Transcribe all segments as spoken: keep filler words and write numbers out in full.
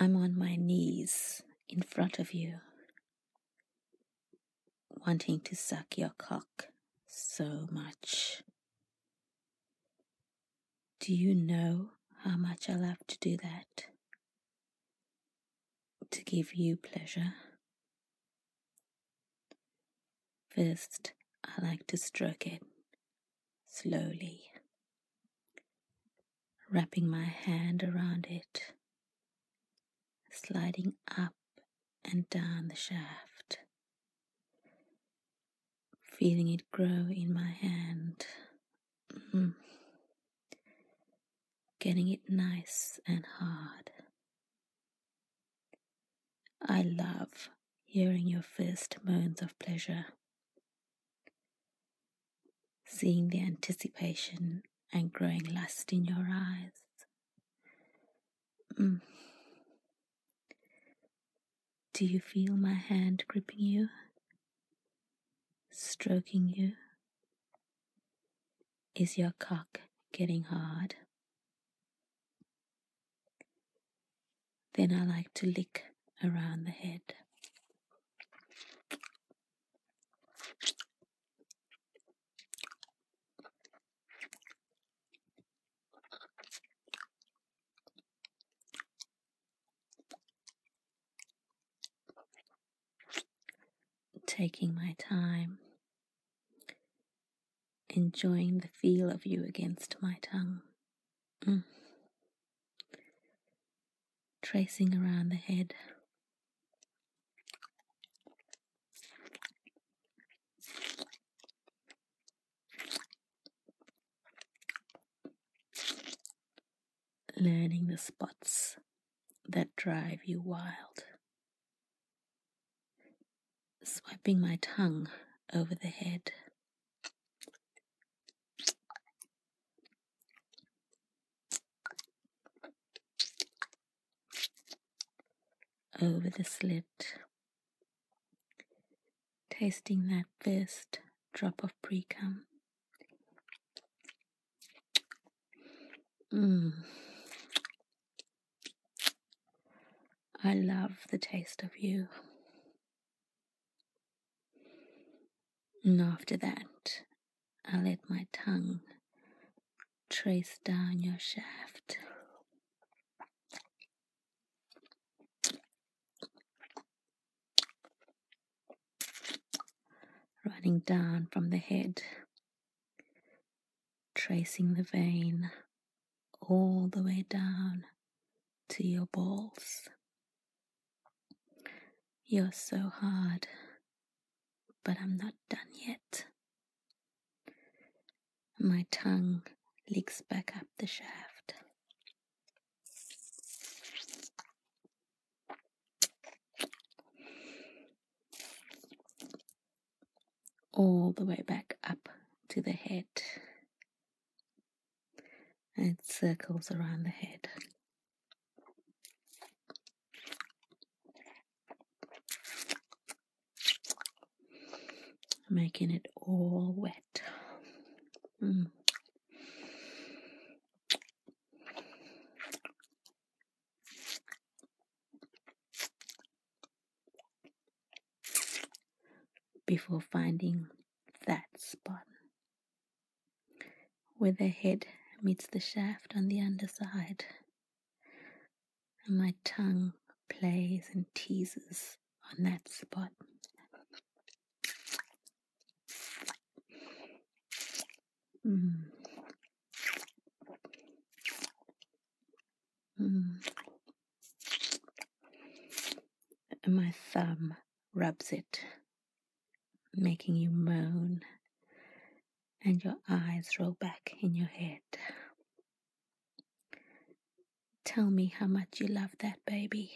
I'm on my knees in front of you, wanting to suck your cock so much. Do you know how much I love to do that? To give you pleasure. First, I like to stroke it slowly, wrapping my hand around it, sliding up and down the shaft, feeling it grow in my hand, mm. Getting it nice and hard. I love hearing your first moans of pleasure, seeing the anticipation and growing lust in your eyes. Mm. Do you feel my hand gripping you, stroking you? Is your cock getting hard? Then I like to lick around the head. Taking my time, enjoying the feel of you against my tongue. Mm. Tracing around the head. Learning the spots that drive you wild. Swiping my tongue over the head. Over the slit. Tasting that first drop of pre-cum. Mm. I love the taste of you. And after that, I let my tongue trace down your shaft. Running down from the head, tracing the vein all the way down to your balls. You're so hard, but I'm not done yet. My tongue licks back up the shaft. All the way back up to the head. And it circles around the head. Making it all wet. Mm. Before finding that spot where the head meets the shaft on the underside, and my tongue plays and teases on that spot. Mm. Mm. And my thumb rubs it, making you moan, and your eyes roll back in your head. Tell me how much you love that baby.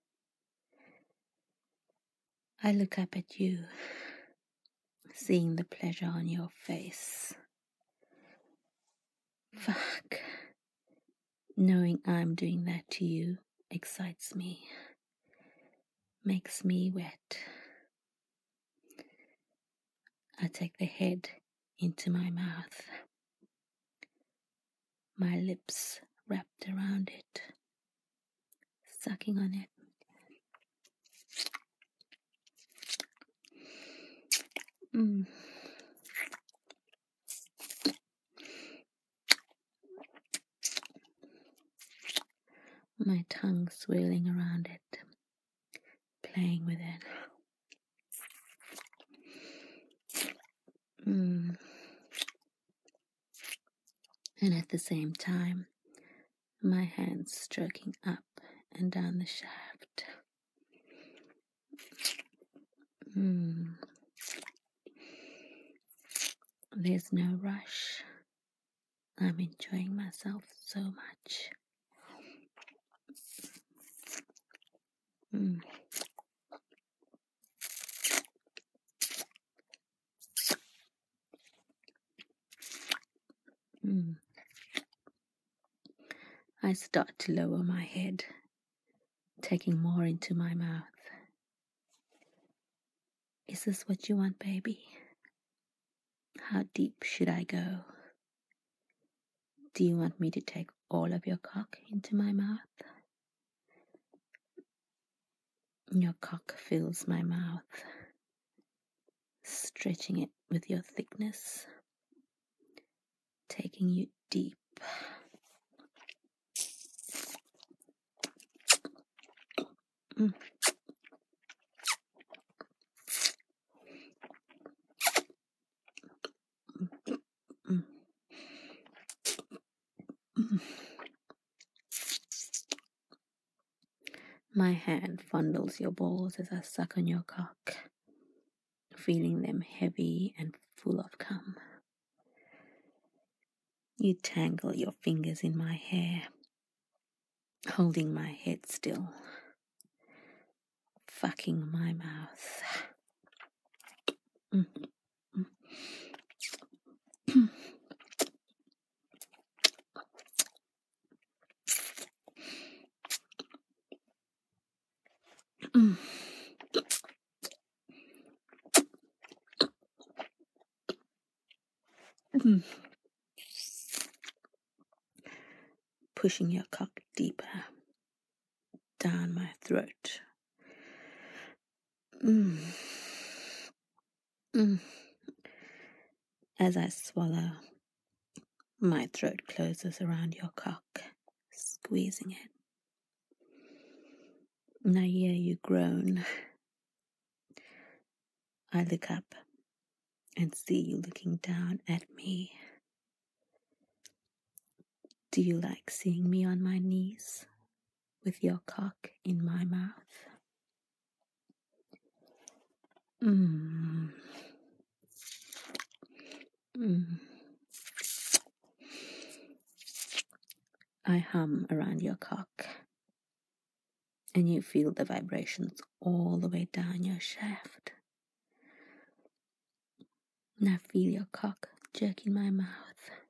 I look up at you, seeing the pleasure on your face. Fuck. Knowing I'm doing that to you excites me, makes me wet. I take the head into my mouth, my lips wrapped around it, sucking on it. Mm. My tongue swirling around it, playing with it. Mm. And at the same time, my hands stroking up and down the shaft. Mm. There's no rush. I'm enjoying myself so much. Mm. Mm. I start to lower my head, taking more into my mouth. Is this what you want, baby? How deep should I go? Do you want me to take all of your cock into my mouth? Your cock fills my mouth, stretching it with your thickness, taking you deep. Mm. Mm. Mm. My hand fondles your balls as I suck on your cock, feeling them heavy and full of cum. You tangle your fingers in my hair, holding my head still, fucking my mouth. Mm. Mm. Mm. Mm. Pushing your cock deeper down my throat. Mm. Mm. As I swallow, my throat closes around your cock, squeezing it. And I hear you groan. I look up and see you looking down at me. Do you like seeing me on my knees with your cock in my mouth? Mm. Mm. I hum around your cock, and you feel the vibrations all the way down your shaft. And I feel your cock jerk in my mouth.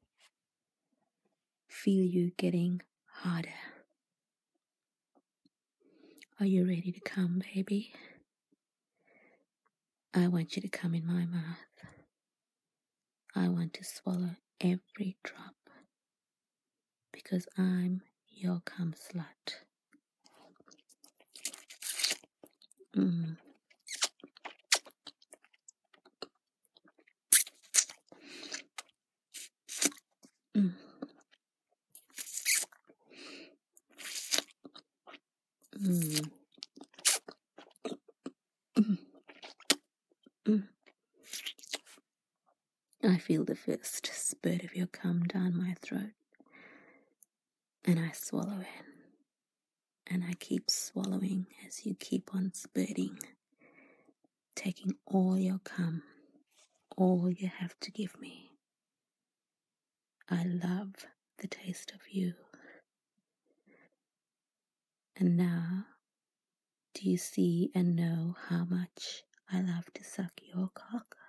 Feel you getting harder. Are you ready to come, baby? I want you to come in my mouth. I want to swallow every drop because I'm your cum slut. Mm. Mm. Mm. Mm. Mm. I feel the first spurt of your cum down my throat, and I swallow it, and I keep swallowing as you keep on spurting, taking all your cum, all you have to give me. I love the taste of you. And now, do you see and know how much I love to suck your cock?